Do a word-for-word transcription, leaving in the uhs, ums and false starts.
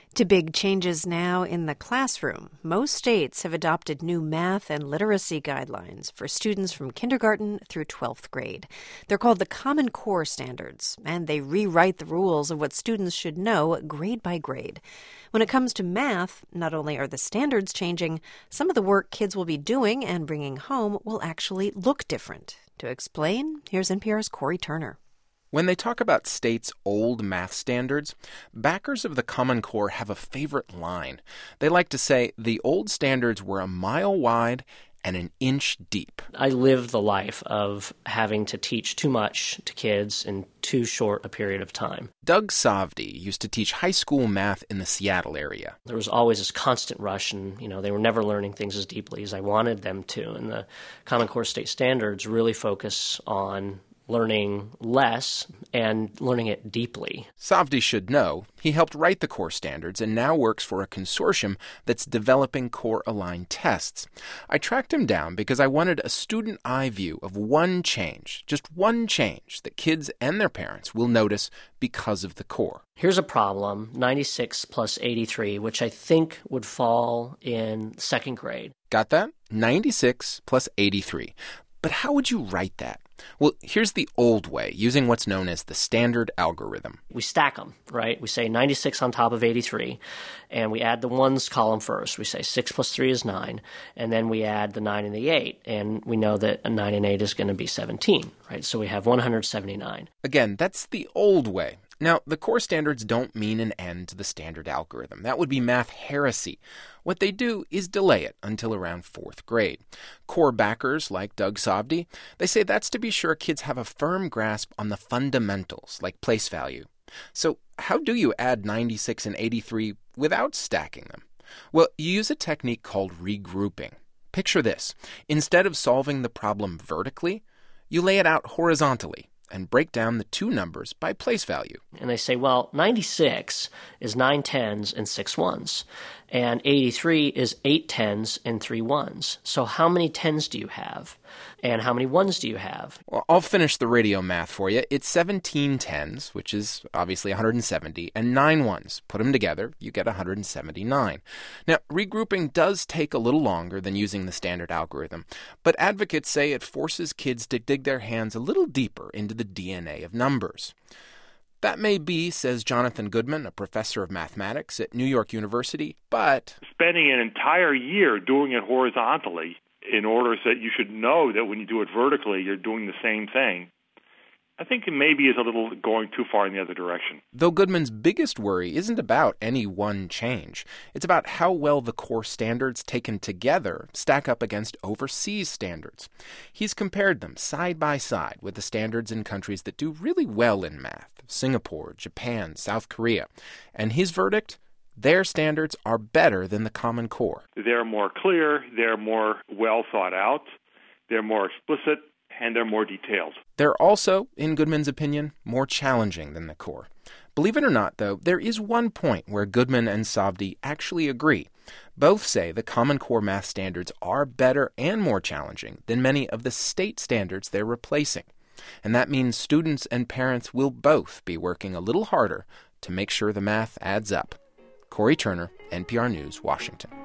To big changes now in the classroom, most states have adopted new math and literacy guidelines for students from kindergarten through twelfth grade. They're called the Common Core Standards, and they rewrite the rules of what students should know grade by grade. When it comes to math, not only are the standards changing, some of the work kids will be doing and bringing home will actually look different. To explain, here's N P R's Corey Turner. When they talk about states' old math standards, backers of the Common Core have a favorite line. They like to say the old standards were a mile wide and an inch deep. I lived the life of having to teach too much to kids in too short a period of time. Doug Sovdy used to teach high school math in the Seattle area. There was always this constant rush, and you know they were never learning things as deeply as I wanted them to. And the Common Core state standards really focus on learning less and learning it deeply. Sovdy should know he helped write the core standards and now works for a consortium that's developing core-aligned tests. I tracked him down because I wanted a student eye view of one change, just one change that kids and their parents will notice because of the core. Here's a problem, ninety-six plus eighty-three, which I think would fall in second grade. Got that? ninety-six plus eighty-three. But how would you write that? Well, here's the old way, using what's known as the standard algorithm. We stack them, right? We say ninety-six on top of eighty-three, and we add the ones column first. We say six plus three is nine, and then we add the nine and the eight, and we know that a nine and eight is going to be seventeen, right? So we have one hundred seventy-nine. Again, that's the old way. Now, the core standards don't mean an end to the standard algorithm. That would be math heresy. What they do is delay it until around fourth grade. Core backers like Doug Sovdy, they say that's to be sure kids have a firm grasp on the fundamentals, like place value. So how do you add ninety-six and eighty-three without stacking them? Well, you use a technique called regrouping. Picture this. Instead of solving the problem vertically, you lay it out horizontally and break down the two numbers by place value. And they say, well, ninety-six is nine tens and six ones, and eighty-three is eight tens and three ones. So how many tens do you have, and how many ones do you have? Well, I'll finish the radio math for you. It's seventeen tens, which is obviously one hundred seventy, and nine ones. Put them together, you get one hundred seventy-nine. Now, regrouping does take a little longer than using the standard algorithm, but advocates say it forces kids to dig their hands a little deeper into the D N A of numbers. That may be, says Jonathan Goodman, a professor of mathematics at New York University, but spending an entire year doing it horizontally in order so that you should know that when you do it vertically, you're doing the same thing, I think it maybe is a little going too far in the other direction. Though Goodman's biggest worry isn't about any one change. It's about how well the core standards taken together stack up against overseas standards. He's compared them side by side with the standards in countries that do really well in math, Singapore, Japan, South Korea. And his verdict? Their standards are better than the Common Core. They're more clear, they're more well thought out, they're more explicit, and they're more detailed. They're also, in Goodman's opinion, more challenging than the core. Believe it or not, though, there is one point where Goodman and Sovdy actually agree. Both say the Common Core math standards are better and more challenging than many of the state standards they're replacing. And that means students and parents will both be working a little harder to make sure the math adds up. Corey Turner, N P R News, Washington.